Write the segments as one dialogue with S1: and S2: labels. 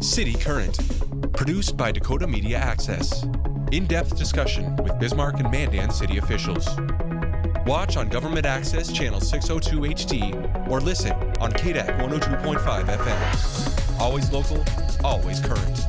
S1: City Current, produced by Dakota Media Access. In-depth discussion with Bismarck and Mandan city officials. Watch on Government Access Channel 602 HD or listen on KDAC 102.5 FM. Always local, always current.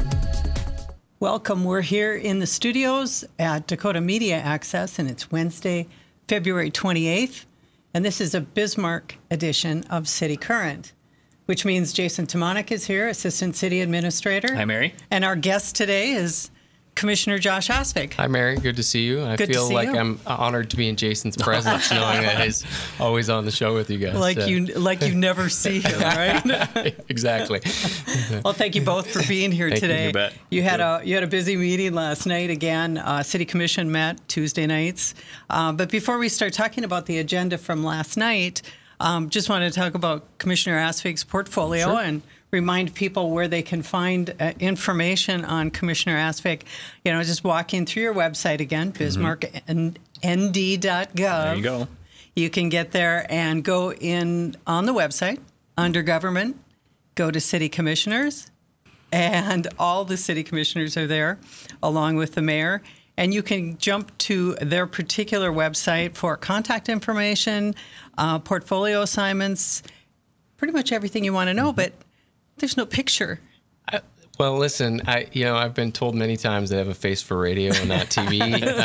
S2: Welcome. We're here in the studios at Dakota Media Access, and it's Wednesday, February 28th. And this is a Bismarck edition of City Current, which means Jason Timonek is here, Assistant City Administrator.
S3: Hi, Mary.
S2: And our guest today is Commissioner Josh Osvig.
S4: Hi, Mary. Good to see you. I feel like I'm honored to be in Jason's presence, knowing that he's always on the show with you guys.
S2: Like you never see him, right?
S4: Exactly.
S2: Well, thank you both for being here today.
S3: You bet.
S2: You had a busy meeting last night. Again, City Commission met Tuesday nights. But before we start talking about the agenda from last night, just wanted to talk about Commissioner Osvig's portfolio and remind people where they can find information on Commissioner Osvig. You know, just walking through your website again, bismarcknd.gov.
S3: There you go.
S2: You can get there and go in on the website, under government, go to city commissioners, and all the city commissioners are there, along with the mayor. And you can jump to their particular website for contact information, portfolio assignments, pretty much everything you want to know, but there's no picture.
S4: Well, listen, I've been told many times they have a face for radio and not TV.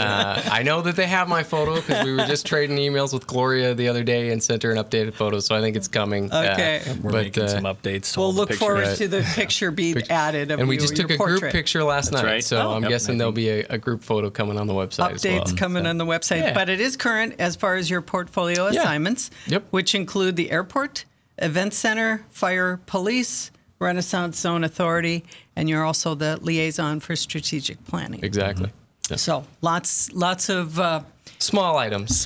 S4: I know that they have my photo because we were just trading emails with Gloria the other day and sent her an updated photo, so I think it's coming.
S2: Okay.
S3: We're making some updates.
S2: We'll look forward to the picture being added of
S4: and we just took a
S2: portrait.
S4: Group picture last night,
S3: right.
S4: so I'm guessing there'll be a group photo coming on the website as well.
S2: Updates coming on the website, but it is current as far as your portfolio assignments, which include the airport, event center, fire, police, Renaissance Zone Authority, and you're also the liaison for strategic planning.
S4: Exactly.
S2: Mm-hmm. So lots of
S4: small items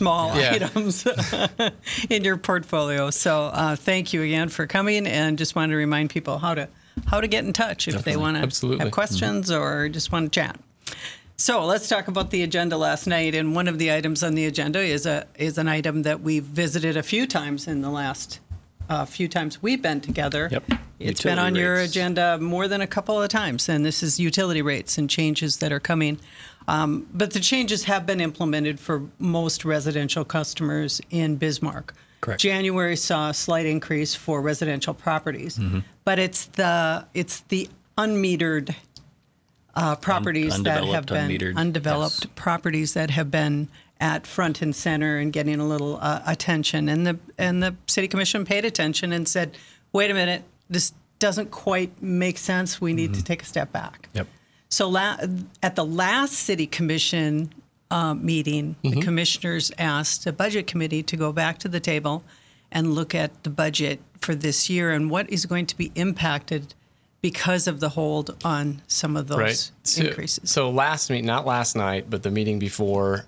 S2: in your portfolio. So thank you again for coming, and just wanted to remind people how to get in touch if they want to have questions or just want to chat. So let's talk about the agenda last night, and one of the items on the agenda is an item that we've visited a few times in the last few times we've been together.
S3: Yep.
S2: It's been on your agenda more than a couple of times, and this is utility rates and changes that are coming. But the changes have been implemented for most residential customers in Bismarck.
S3: Correct.
S2: January saw a slight increase for residential properties, but it's the unmetered properties that have been undeveloped properties that have been at front and center and getting a little attention. And the City Commission paid attention and said, wait a minute, this doesn't quite make sense. We need to take a step back.
S3: Yep.
S2: So at the last City Commission meeting, the commissioners asked the Budget Committee to go back to the table and look at the budget for this year and what is going to be impacted because of the hold on some of those increases.
S4: So not last night, but the meeting before,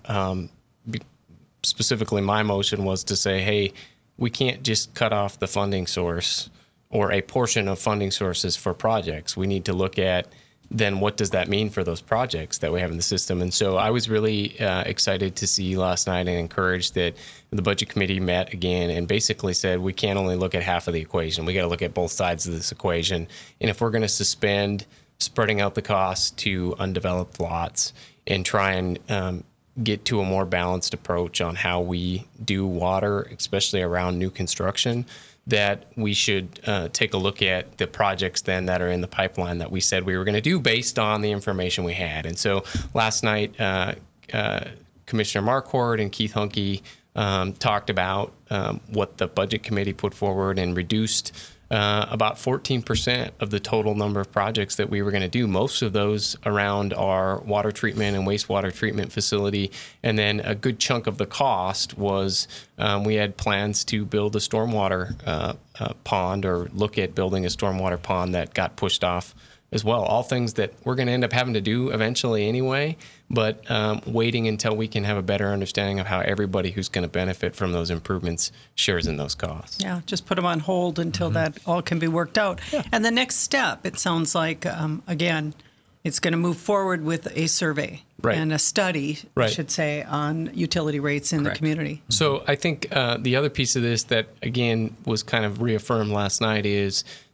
S4: specifically my motion was to say, hey, we can't just cut off the funding source or a portion of funding sources for projects. We need to look at then what does that mean for those projects that we have in the system. And so I was really excited to see last night and encouraged that the Budget Committee met again and basically said we can't only look at half of the equation. We got to look at both sides of this equation. And if we're going to suspend spreading out the costs to undeveloped lots and try and get to a more balanced approach on how we do water, especially around new construction, that we should take a look at the projects then that are in the pipeline that we said we were going to do based on the information we had. And so last night, Commissioner Marquardt and Keith Hunke talked about what the Budget Committee put forward and reduced about 14% of the total number of projects that we were going to do. Most of those around our water treatment and wastewater treatment facility. And then a good chunk of the cost was we had plans to build a stormwater pond or look at building a stormwater pond that got pushed off as well. All things that we're going to end up having to do eventually anyway, but waiting until we can have a better understanding of how everybody who's going to benefit from those improvements shares in those costs.
S2: Yeah, just put them on hold until that all can be worked out. Yeah. And the next step, it sounds like, again, it's going to move forward with a survey and a study, I should say, on utility rates in the community.
S4: So I think the other piece of this that, again, was kind of reaffirmed last night is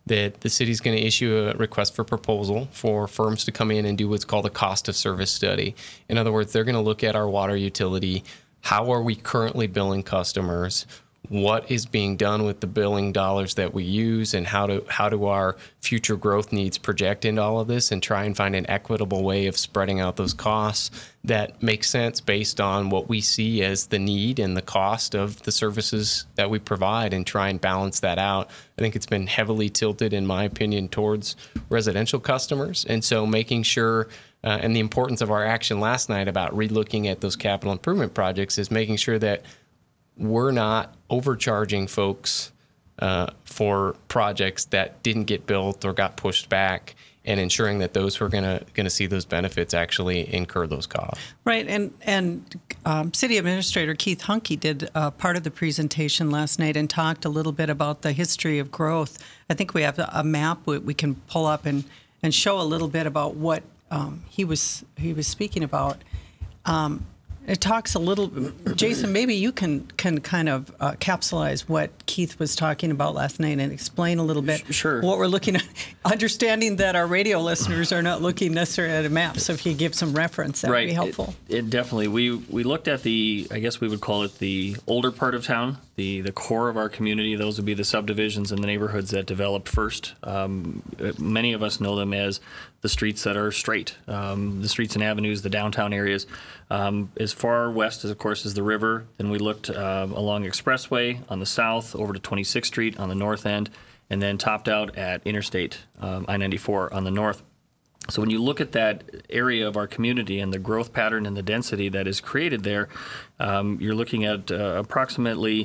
S4: that the city's going to issue a request for proposal for firms to come in and do what's called a cost of service study. In other words, they're going to look at our water utility. How are we currently billing customers? What is being done with the billing dollars that we use, and how do our future growth needs project into all of this, and try and find an equitable way of spreading out those costs that makes sense based on what we see as the need and the cost of the services that we provide, and try and balance that out. I think it's been heavily tilted, in my opinion, towards residential customers. And so making sure, and the importance of our action last night about relooking at those capital improvement projects, is making sure that we're not overcharging folks for projects that didn't get built or got pushed back, and ensuring that those who are going to see those benefits actually incur those costs.
S2: Right, and City Administrator Keith Hunke did part of the presentation last night and talked a little bit about the history of growth. I think we have a map we can pull up and show a little bit about what he was speaking about. It talks a little, Jason, maybe you can kind of capsulize what Keith was talking about last night and explain a little bit what we're looking at, understanding that our radio listeners are not looking necessarily at a map. So if you give some reference, that would be helpful.
S5: It definitely, we looked at I guess we would call it the older part of town, the core of our community. Those would be the subdivisions and the neighborhoods that developed first. Many of us know them as the streets that are straight, the streets and avenues, the downtown areas. As far west as, of course, is the river. Then we looked along Expressway on the south, over to 26th Street on the north end, and then topped out at Interstate I-94 on the north. So when you look at that area of our community and the growth pattern and the density that is created there, you're looking at approximately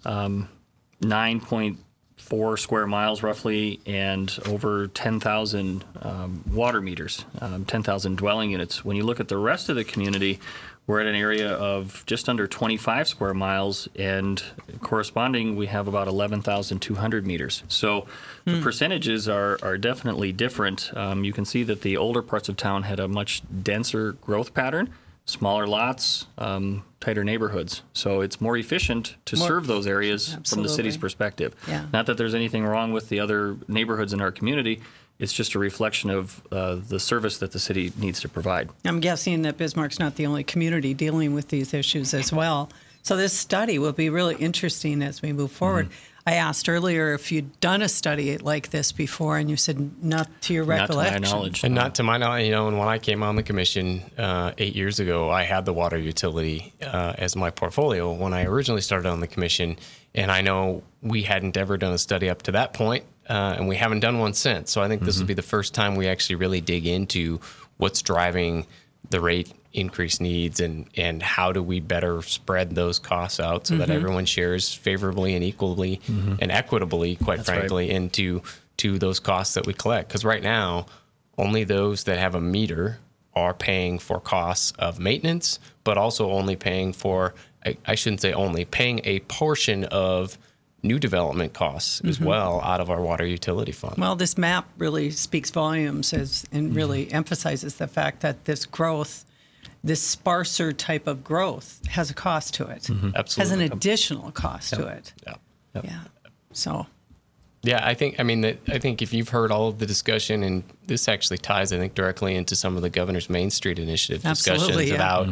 S5: 9.4 square miles roughly, and over 10,000 water meters, 10,000 dwelling units. When you look at the rest of the community, we're at an area of just under 25 square miles, and corresponding, we have about 11,200 meters. So the percentages are definitely different. You can see that the older parts of town had a much denser growth pattern, smaller lots, tighter neighborhoods. So it's more efficient to serve those areas from the city's perspective.
S2: Yeah.
S5: Not that there's anything wrong with the other neighborhoods in our community. It's just a reflection of the service that the city needs to provide.
S2: I'm guessing that Bismarck's not the only community dealing with these issues as well. So this study will be really interesting as we move forward. Mm-hmm. I asked earlier if you'd done a study like this before, and you said not to your recollection.
S5: Not to my knowledge.
S4: And not to my knowledge. And when I came on the commission 8 years ago, I had the water utility as my portfolio when I originally started on the commission. And I know we hadn't ever done a study up to that point, and we haven't done one since. So I think this will be the first time we actually really dig into what's driving the rate increase needs, and how do we better spread those costs out so that everyone shares favorably and equally and equitably, quite frankly, into those costs that we collect. Because right now, only those that have a meter are paying for costs of maintenance, but also only paying for, I shouldn't say only, paying a portion of new development costs as well out of our water utility fund.
S2: Well, this map really speaks volumes and really emphasizes the fact that this growth, this sparser type of growth, has a cost to it.
S4: Absolutely.
S2: Has an additional cost to it.
S4: Yep.
S2: Yeah. So.
S4: Yeah, I think if you've heard all of the discussion, and this actually ties, I think, directly into some of the Governor's Main Street Initiative discussions about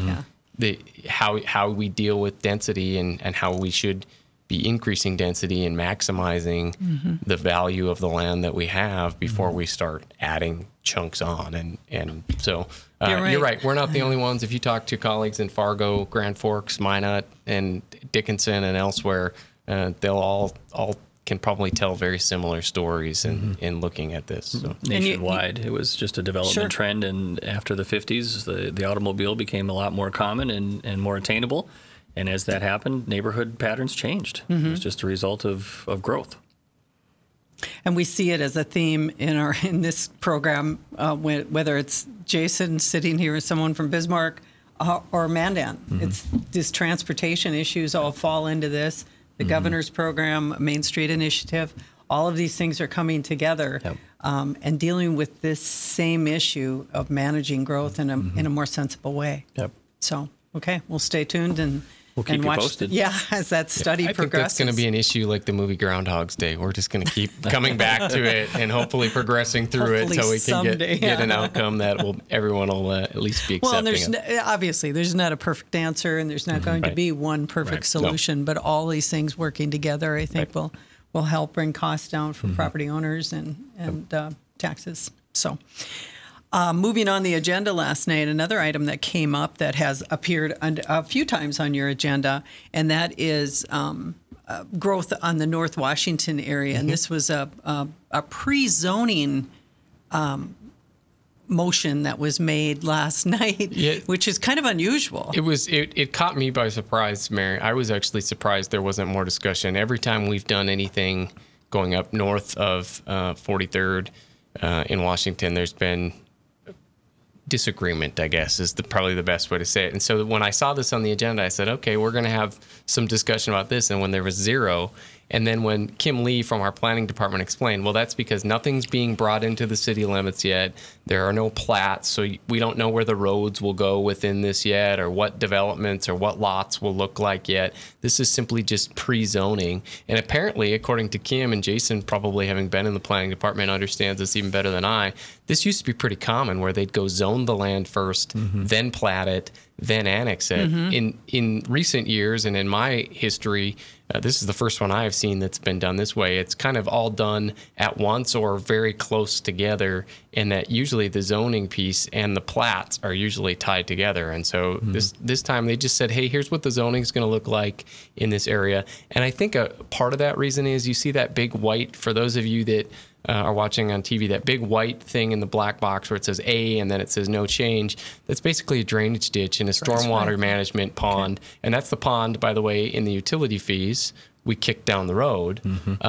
S4: how we deal with density and how we should be increasing density and maximizing the value of the land that we have before we start adding chunks on. And so you're right. We're not the only ones. If you talk to colleagues in Fargo, Grand Forks, Minot, and Dickinson and elsewhere, they'll all can probably tell very similar stories in looking at this. So.
S5: Nationwide, it was just a development trend, and after the 50s, the automobile became a lot more common and more attainable. And as that happened, neighborhood patterns changed. It was just a result of growth.
S2: And we see it as a theme in this program, whether it's Jason sitting here, someone from Bismarck, or Mandan. It's these transportation issues all fall into this. The governor's program, Main Street Initiative, all of these things are coming together and dealing with this same issue of managing growth in a more sensible way.
S5: Yep.
S2: So, okay, we'll stay tuned and
S5: We'll keep you posted.
S2: Yeah, as that study progresses.
S4: I think that's going to be an issue like the movie Groundhog's Day. We're just going to keep coming back to it and hopefully progressing through it until we can get an outcome that everyone will at least be accepting of.
S2: Obviously, there's not a perfect answer, and there's not going to be one perfect solution. But all these things working together, I think, will help bring costs down for property owners and taxes. So. Moving on the agenda last night, another item that came up that has appeared a few times on your agenda, and that is growth on the North Washington area. And this was a pre-zoning motion that was made last night, which is kind of unusual.
S4: It caught me by surprise, Mary. I was actually surprised there wasn't more discussion. Every time we've done anything going up north of 43rd in Washington, there's been disagreement, I guess, is probably the best way to say it. And so when I saw this on the agenda, I said, okay, we're going to have some discussion about this. And when there was zero, and then when Kim Lee from our planning department explained, well, that's because nothing's being brought into the city limits yet. There are no plats, so we don't know where the roads will go within this yet, or what developments or what lots will look like yet. This is simply just pre-zoning. And apparently, according to Kim, and Jason probably having been in the planning department understands this even better than I, this used to be pretty common where they'd go zone the land first, then plat it, then annex it. In recent years and in my history, this is the first one I have seen that's been done this way. It's kind of all done at once or very close together, in that usually the zoning piece and the plats are usually tied together. And so this time they just said, hey, here's what the zoning is going to look like in this area. And I think a part of that reason is you see that big white, for those of you that are watching on TV, that big white thing in the black box where it says A and then it says no change. That's basically a drainage ditch and a stormwater management pond. Okay. And that's the pond, by the way, in the utility fees we kick down the road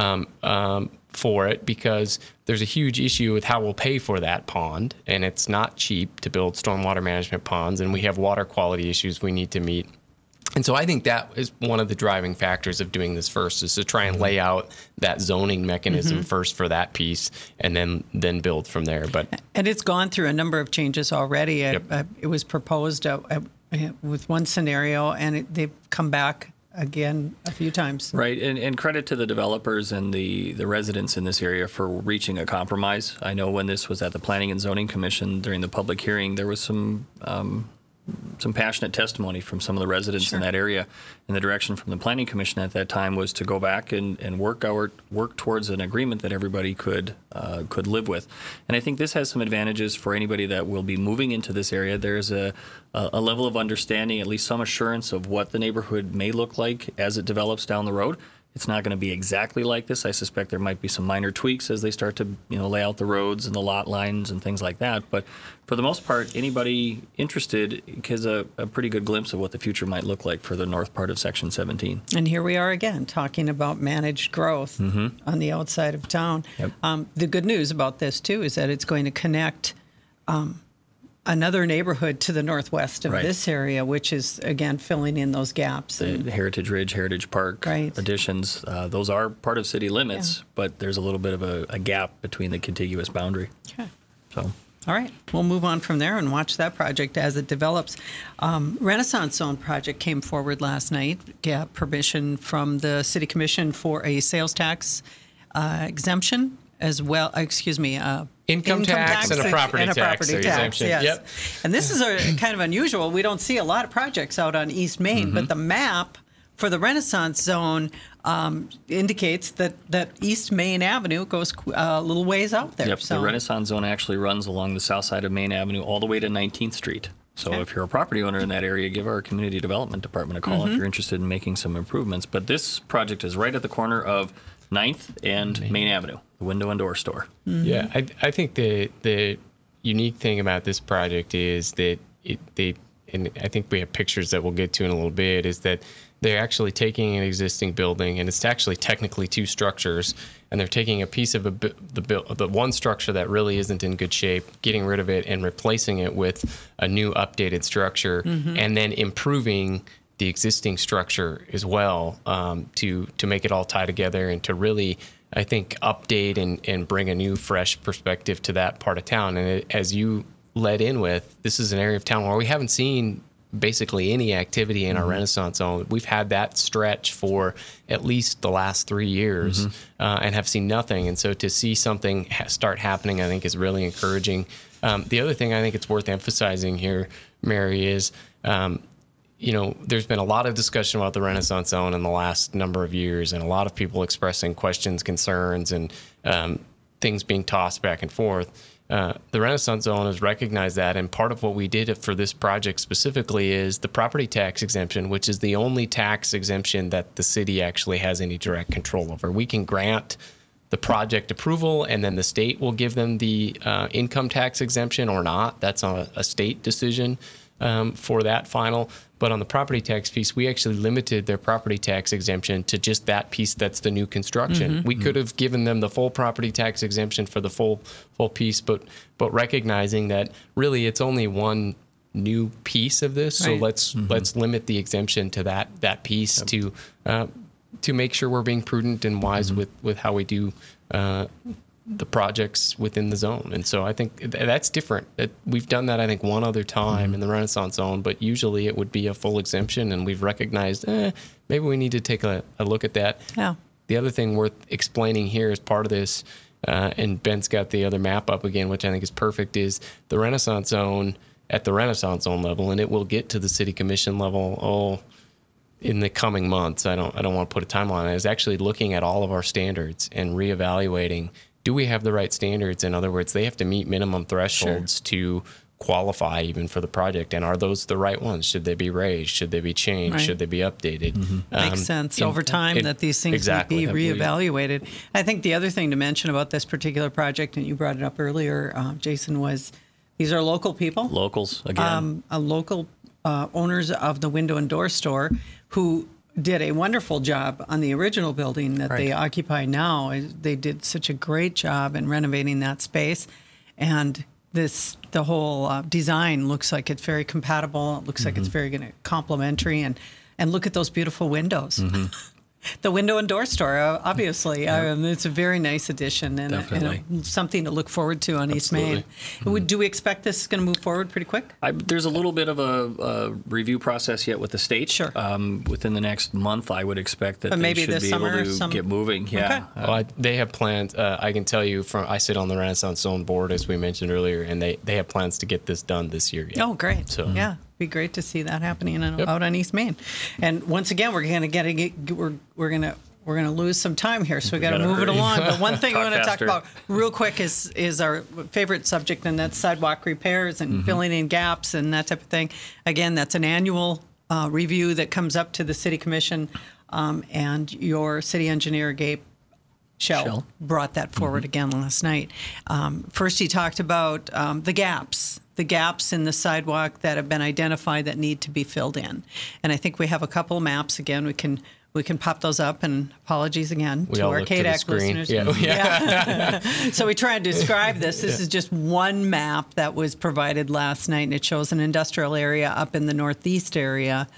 S4: for it, because there's a huge issue with how we'll pay for that pond. And it's not cheap to build stormwater management ponds. And we have water quality issues we need to meet. And so I think that is one of the driving factors of doing this first, is to try and lay out that zoning mechanism first for that piece, and then build from there. And
S2: it's gone through a number of changes already. It was proposed with one scenario, and they've come back again a few times.
S5: Right, and credit to the developers and the residents in this area for reaching a compromise. I know when this was at the Planning and Zoning Commission during the public hearing, there was some passionate testimony from some of the residents in that area. And the direction from the Planning Commission at that time was to go back and work towards an agreement that everybody could live with. And I think this has some advantages for anybody that will be moving into this area. There's a level of understanding, at least some assurance of what the neighborhood may look like as it develops down the road. It's not going to be exactly like this. I suspect there might be some minor tweaks as they start to lay out the roads and the lot lines and things like that. But for the most part, anybody interested gets a pretty good glimpse of what the future might look like for the north part of Section 17.
S2: And here we are again talking about managed growth on the outside of town. Yep. The good news about this, too, is that it's going to connect another neighborhood to the northwest of this area, which is, again, filling in those gaps.
S5: The Heritage Ridge, Heritage Park additions, those are part of city limits, but there's a little bit of a gap between the contiguous boundary.
S2: Okay.
S5: So.
S2: All right. We'll move on from there and watch that project as it develops. Renaissance Zone project came forward last night, got permission from the City Commission for a sales tax exemption, as well,
S4: income tax and a property tax exemption.
S2: Yes.
S4: Yep.
S2: And this is kind of unusual. We don't see a lot of projects out on East Main, but the map for the Renaissance Zone indicates that East Main Avenue goes a little ways out there.
S5: Yep, the Renaissance Zone actually runs along the south side of Main Avenue all the way to 19th Street. So if you're a property owner in that area, give our community development department a call if you're interested in making some improvements. But this project is right at the corner of 9th and Main Avenue, the window and door store.
S4: Yeah, I think the unique thing about this project is that and I think we have pictures that we'll get to in a little bit, is that they're actually taking an existing building, and it's actually technically two structures, and they're taking a piece of the one structure that really isn't in good shape, getting rid of it and replacing it with a new updated structure, and then improving the existing structure as well, to make it all tie together and to really, I think, update and bring a new, fresh perspective to that part of town. And as you led in with, this is an area of town where we haven't seen basically any activity in our Renaissance Zone. We've had that stretch for at least the last 3 years and have seen nothing. And so to see something start happening, I think is really encouraging. The other thing I think it's worth emphasizing here, Mary, is there's been a lot of discussion about the Renaissance Zone in the last number of years, and a lot of people expressing questions, concerns, and things being tossed back and forth. The Renaissance Zone has recognized that, and part of what we did for this project specifically is the property tax exemption, which is the only tax exemption that the city actually has any direct control over. We can grant the project approval, and then the state will give them the income tax exemption or not. That's a state decision for that final. But on the property tax piece, we actually limited their property tax exemption to just that piece that's the new construction. We could have given them the full property tax exemption for the full piece, but recognizing that really it's only one new piece of this, so let's limit the exemption to that piece to make sure we're being prudent and wise with how we do the projects within the zone. And so I think that's different. We've done that, I think, one other time in the Renaissance Zone, but usually it would be a full exemption, and we've recognized maybe we need to take a look at that. Yeah. The other thing worth explaining here as part of this, and Ben's got the other map up again, which I think is perfect, is the Renaissance Zone at the Renaissance Zone level, and it will get to the City Commission level in the coming months. I don't want to put a timeline on it. Is actually looking at all of our standards and reevaluating, do we have the right standards? In other words, they have to meet minimum thresholds to qualify even for the project. And are those the right ones? Should they be raised? Should they be changed? Right. Should they be updated?
S2: Makes sense over time that these things need to be reevaluated. I think the other thing to mention about this particular project, and you brought it up earlier, Jason, was these are local people.
S5: Locals, again.
S2: Local owners of the window and door store who did a wonderful job on the original building that they occupy now. They did such a great job in renovating that space. And the whole design looks like it's very compatible. It looks like it's very complementary. And look at those beautiful windows. The window and door store, obviously. It's a very nice addition and something to look forward to on East Main. Do we expect this is going to move forward pretty quick?
S5: There's a little bit of a review process yet with the state.
S2: Sure.
S5: Within the next month, I would expect that
S2: maybe
S5: they should be able to get moving. Yeah.
S4: Okay. They have plans. I can tell you, I sit on the Renaissance Zone board, as we mentioned earlier, and they have plans to get this done this year.
S2: Oh, great. So, yeah. Be great to see that happening out on East Main. And once again, we're gonna lose some time here, so we got to move it along. But one thing we want to talk about real quick is our favorite subject, and that's sidewalk repairs and filling in gaps and that type of thing. Again, that's an annual review that comes up to the City Commission, and your city engineer, Gabe Shell, brought that forward again last night. First, he talked about the gaps in the sidewalk that have been identified that need to be filled in. And I think we have a couple of maps. Again, we can pop those up, and apologies again to our KDAC listeners. Yeah. So we try to describe this. This is just one map that was provided last night, and it shows an industrial area up in the northeast area.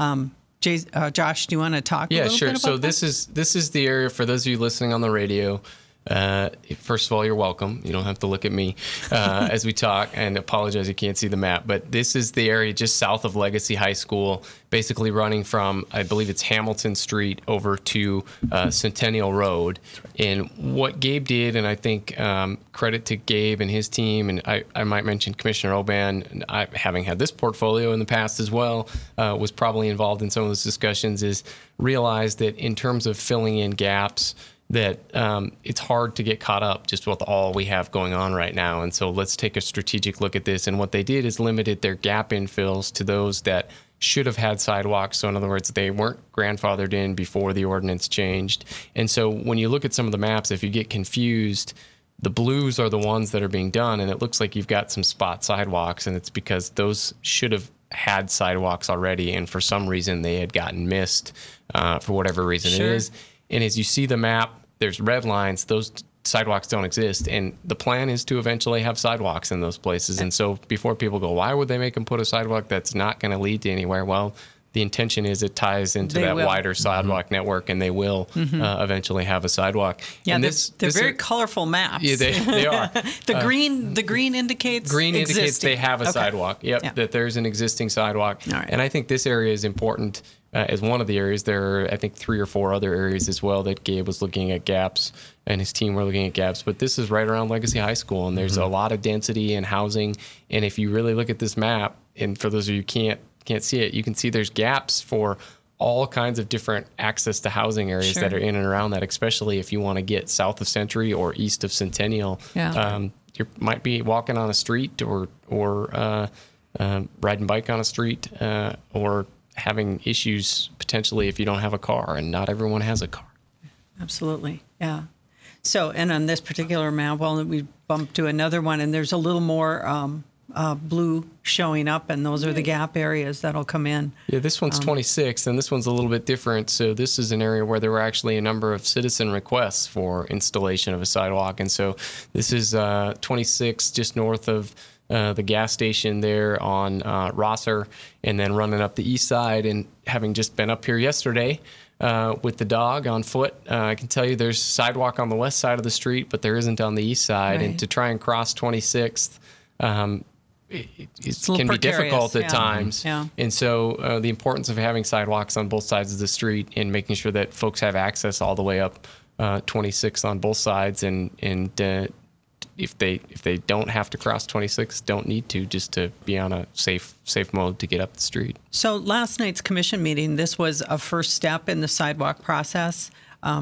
S2: Josh, do you want to talk a little bit about that?
S4: So this is the area, for those of you listening on the radio. First of all, you're welcome. You don't have to look at me as we talk, and apologize you can't see the map. But this is the area just south of Legacy High School, basically running from, I believe it's Hamilton Street over to Centennial Road. And what Gabe did, and I think credit to Gabe and his team, and I might mention Commissioner Oban, having had this portfolio in the past as well, was probably involved in some of those discussions, is realize that in terms of filling in gaps, that it's hard to get caught up just with all we have going on right now. And so let's take a strategic look at this. And what they did is limited their gap infills to those that should have had sidewalks. So in other words, they weren't grandfathered in before the ordinance changed. And so when you look at some of the maps, if you get confused, the blues are the ones that are being done. And it looks like you've got some spot sidewalks, and it's because those should have had sidewalks already. And for some reason, they had gotten missed for whatever reason it is. And as you see the map, there's red lines. Those sidewalks don't exist. And the plan is to eventually have sidewalks in those places. And so before people go, why would they make them put a sidewalk that's not going to lead to anywhere? Well, the intention is it ties into that wider sidewalk network, and they will eventually have a sidewalk.
S2: Yeah,
S4: and
S2: they're very colorful maps.
S4: Yeah, they are.
S2: The green indicates
S4: indicates they have a sidewalk. Yep, yeah. That there's an existing sidewalk.
S2: All right.
S4: And I think this area is important as one of the areas. There are, I think, 3 or 4 other areas as well that Gabe was looking at gaps, and his team were looking at gaps. But this is right around Legacy High School, and there's a lot of density and housing. And if you really look at this map, and for those of you who can't see it, you can see there's gaps for all kinds of different access to housing areas that are in and around that, especially if you want to get south of Century or east of Centennial.
S2: Yeah.
S4: You might be walking on a street or riding bike on a street or having issues potentially if you don't have a car, and not everyone has a car.
S2: Absolutely, yeah. So, and on this particular map, well, we bumped to another one, and there's a little more blue showing up, and those are the gap areas that'll come in.
S4: Yeah, this one's 26, and this one's a little bit different. So this is an area where there were actually a number of citizen requests for installation of a sidewalk, and so this is 26 just north of the gas station there on Rosser, and then running up the east side. And having just been up here yesterday with the dog on foot, I can tell you there's sidewalk on the west side of the street, but there isn't on the east side.
S2: Right.
S4: And to try and cross 26th, it can be difficult at times.
S2: Yeah.
S4: And so the importance of having sidewalks on both sides of the street and making sure that folks have access all the way up 26 on both sides, and if they don't have to cross 26, don't need to, just to be on a safe mode to get up the street.
S2: So last night's commission meeting, this was a first step in the sidewalk process.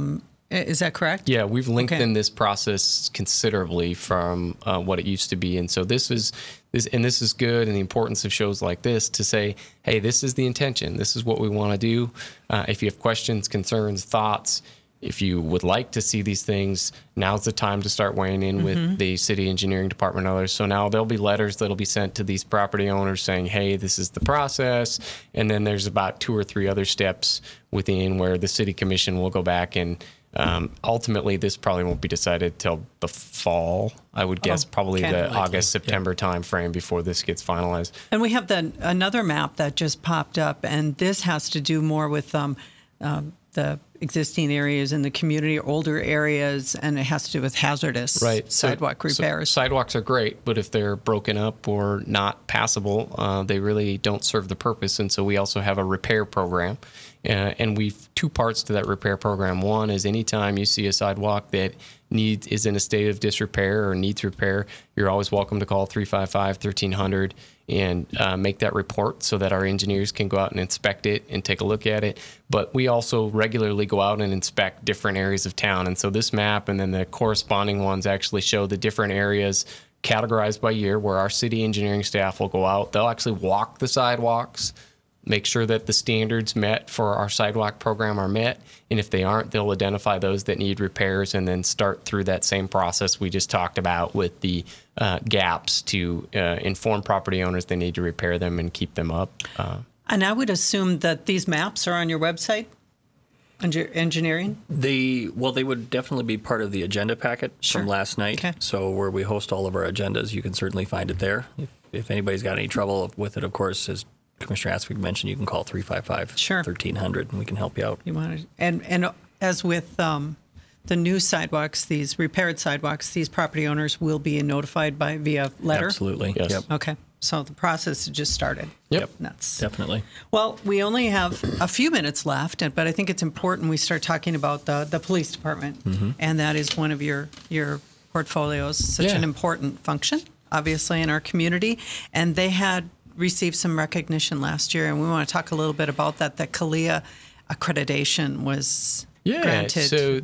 S2: Is that correct?
S4: Yeah, we've lengthened this process considerably from what it used to be, and so this is good. And the importance of shows like this to say, hey, this is the intention. This is what we want to do. If you have questions, concerns, thoughts, if you would like to see these things, now's the time to start weighing in with the city engineering department and others. So now there'll be letters that'll be sent to these property owners saying, hey, this is the process. And then there's about 2 or 3 other steps within where the city commission will go back, and ultimately this probably won't be decided till the fall. I would guess probably the August, September time frame before this gets finalized.
S2: And we have another map that just popped up, and this has to do more with the existing areas in the community, older areas, and it has to do with hazardous sidewalk repairs.
S4: So sidewalks are great, but if they're broken up or not passable, they really don't serve the purpose. And so we also have a repair program. And we've 2 parts to that repair program. One is anytime you see a sidewalk that is in a state of disrepair or needs repair, you're always welcome to call 355-1300 and make that report so that our engineers can go out and inspect it and take a look at it. But we also regularly go out and inspect different areas of town. And so this map and then the corresponding ones actually show the different areas categorized by year where our city engineering staff will go out. They'll actually walk the sidewalks, make sure that the standards met for our sidewalk program are met. And if they aren't, they'll identify those that need repairs and then start through that same process we just talked about with the gaps to inform property owners they need to repair them and keep them up.
S2: And I would assume that these maps are on your website, engineering?
S5: They would definitely be part of the agenda packet from last night.
S2: Okay.
S5: So where we host all of our agendas, you can certainly find it there. If anybody's got any trouble with it, of course, as Commissioner Aspik mentioned, you can call 355-1300 and we can help you out.
S2: And as with the new sidewalks, these repaired sidewalks, these property owners will be notified via letter?
S5: Absolutely.
S4: Yes.
S5: Yep.
S2: Okay. So the process has just started.
S4: Yep.
S2: That's
S5: definitely.
S2: Well, we only have a few minutes left, but I think it's important we start talking about the police department, and that is one of your portfolios. Such an important function, obviously, in our community, and they had received some recognition last year, and we want to talk a little bit about that. The CALEA accreditation was granted.
S4: So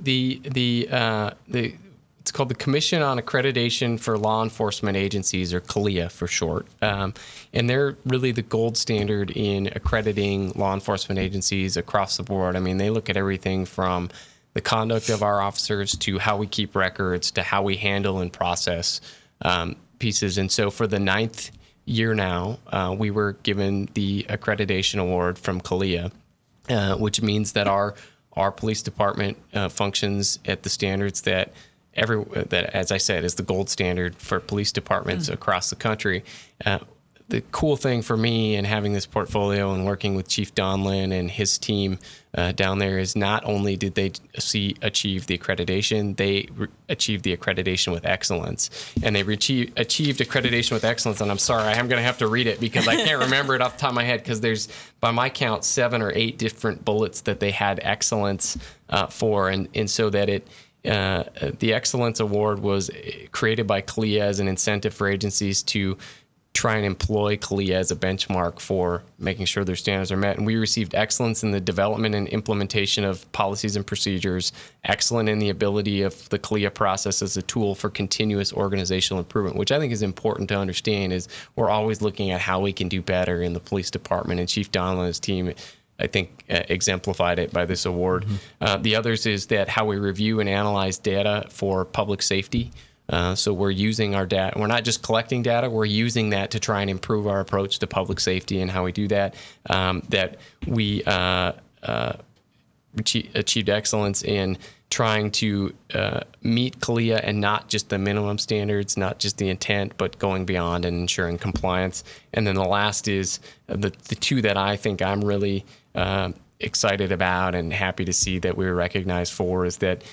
S4: it's called the Commission on Accreditation for Law Enforcement Agencies, or CALEA for short. And they're really the gold standard in accrediting law enforcement agencies across the board. I mean, they look at everything from the conduct of our officers to how we keep records to how we handle and process pieces. And so for the 9th year now, we were given the accreditation award from CALEA, which means that our police department functions at the standards that, as I said, is the gold standard for police departments across the country. cool thing for me in having this portfolio and working with Chief Donlin and his team down there is not only did they achieve the accreditation, they achieved the accreditation with excellence. And they achieved accreditation with excellence. And I'm sorry, I'm going to have to read it because I can't remember it off the top of my head, because there's, by my count, 7 or 8 different bullets that they had excellence for. And so that the Excellence Award was created by CALEA as an incentive for agencies to try and employ CALEA as a benchmark for making sure their standards are met. And we received excellence in the development and implementation of policies and procedures, excellent in the ability of the CALEA process as a tool for continuous organizational improvement, which I think is important to understand. Is we're always looking at how we can do better in the police department, and Chief Donlin and his team, I think, exemplified it by this award. The others is that how we review and analyze data for public safety. So we're using our data. We're not just collecting data. We're using that to try and improve our approach to public safety and how we do that. That we achieved excellence in trying to meet CALEA and not just the minimum standards, not just the intent, but going beyond and ensuring compliance. And then the last is the two that I think I'm really excited about and happy to see that we were recognized for is that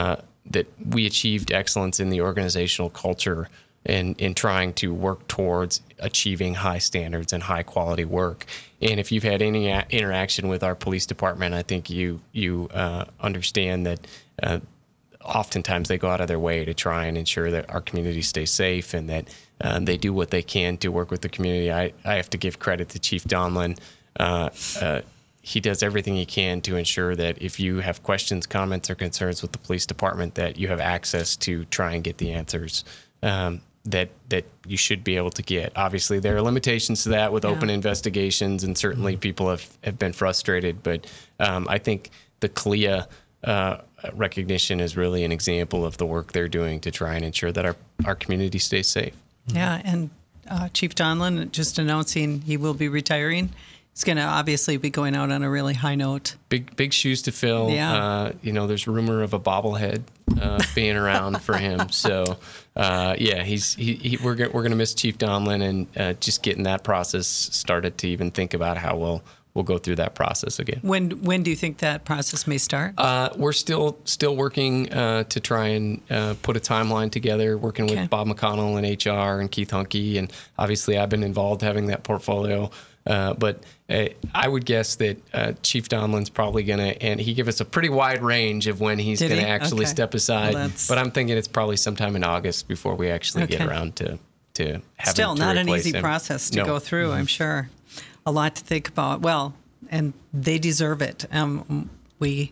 S4: we achieved excellence in the organizational culture and in trying to work towards achieving high standards and high quality work. And if you've had any interaction with our police department, I think you understand that oftentimes they go out of their way to try and ensure that our community stays safe and that they do what they can to work with the community. I have to give credit to Chief Donlin. He does everything he can to ensure that if you have questions, comments, or concerns with the police department, that you have access to try and get the answers that you should be able to get. Obviously, there are limitations to that with open investigations, and certainly people have been frustrated. But I think the CALEA recognition is really an example of the work they're doing to try and ensure that our community stays safe.
S2: Yeah, and Chief Donlin just announcing he will be retiring. It's going to obviously be going out on a really high note. Big
S4: shoes to fill.
S2: Yeah.
S4: There's rumor of a bobblehead being around for him. So, we're going to miss Chief Donlin and just getting that process started to even think about how we'll go through that process again.
S2: When do you think that process may start?
S4: We're still working to try and put a timeline together, working with Bob McConnell and HR and Keith Hunke. And obviously I've been involved having that portfolio. But I would guess that Chief Donlin's probably going to, and he gave us a pretty wide range of when he's going to actually step aside. Well, but I'm thinking it's probably sometime in August before we actually get around to having
S2: Still not an easy
S4: him.
S2: Process to go through, I'm sure. A lot to think about. Well, and they deserve it. We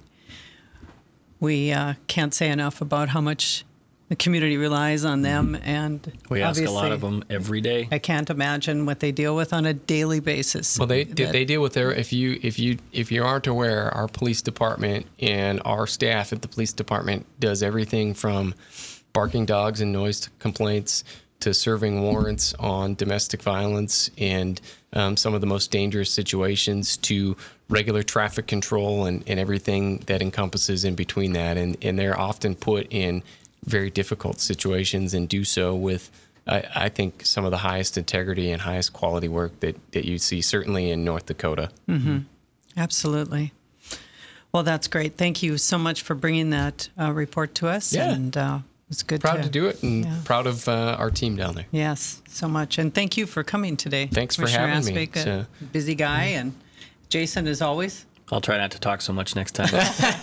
S2: can't say enough about how much the community relies on them, and
S5: we ask a lot of them every day.
S2: I can't imagine what they deal with on a daily basis.
S4: Well, they deal with their. If you aren't aware, our police department and our staff at the police department does everything from barking dogs and noise complaints to serving warrants on domestic violence and some of the most dangerous situations to regular traffic control and everything that encompasses in between that. And they're often put in very difficult situations and do so with, I think, some of the highest integrity and highest quality work that you see, certainly in North Dakota.
S2: Mm-hmm. Absolutely. Well, that's great. Thank you so much for bringing that report to us.
S4: Yeah.
S2: And it's good
S4: proud to do it and proud of our team down there.
S2: Yes, so much. And thank you for coming today.
S4: Thanks for having me.
S2: A busy guy. And Jason, as always.
S5: I'll try not to talk so much next time.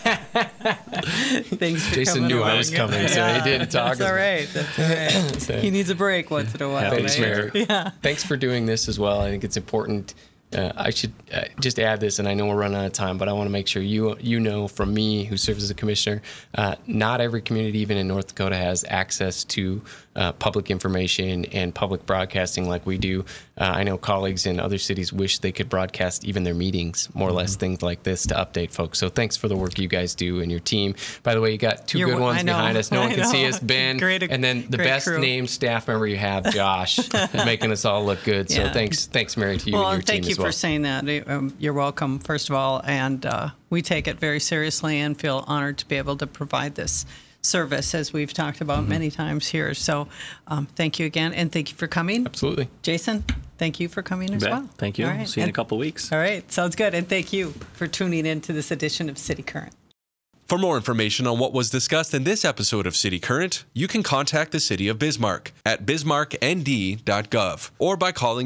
S2: Thanks for
S4: Jason knew I was coming, so he didn't talk.
S2: That's all right. He needs a break once in a while.
S4: Thanks,
S2: right?
S4: Mary. Yeah. Thanks for doing this as well. I think it's important. I should just add this, and I know we're running out of time, but I want to make sure you know from me, who serves as a commissioner, not every community, even in North Dakota, has access to public information and public broadcasting like we do. I know colleagues in other cities wish they could broadcast even their meetings, more or less things like this to update folks. So thanks for the work you guys do and your team. By the way, you got two good ones behind us. No one can see us, Ben. And then the best named staff member you have, Josh, making us all look good. So thanks, Mary, to you and your team as well.
S2: Well, thank you for saying that. You're welcome, first of all. And we take it very seriously and feel honored to be able to provide this service, as we've talked about many times here. So thank you again, and thank you for coming.
S4: Absolutely.
S2: Jason, thank you for coming as well.
S5: Thank you.
S2: Right.
S5: See you in a couple of weeks.
S2: All right. Sounds good. And thank you for tuning in to this edition of City Current.
S1: For more information on what was discussed in this episode of City Current, you can contact the City of Bismarck at bismarcknd.gov or by calling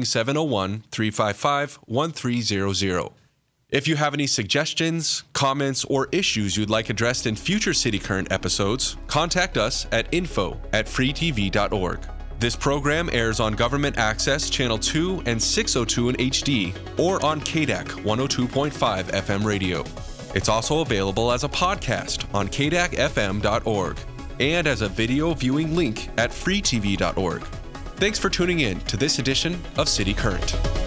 S1: 701-355-1300. If you have any suggestions, comments, or issues you'd like addressed in future City Current episodes, contact us at info@freetv.org. This program airs on Government Access Channel 2 and 602 in HD or on KDAC 102.5 FM radio. It's also available as a podcast on kdacfm.org and as a video viewing link at freetv.org. Thanks for tuning in to this edition of City Current.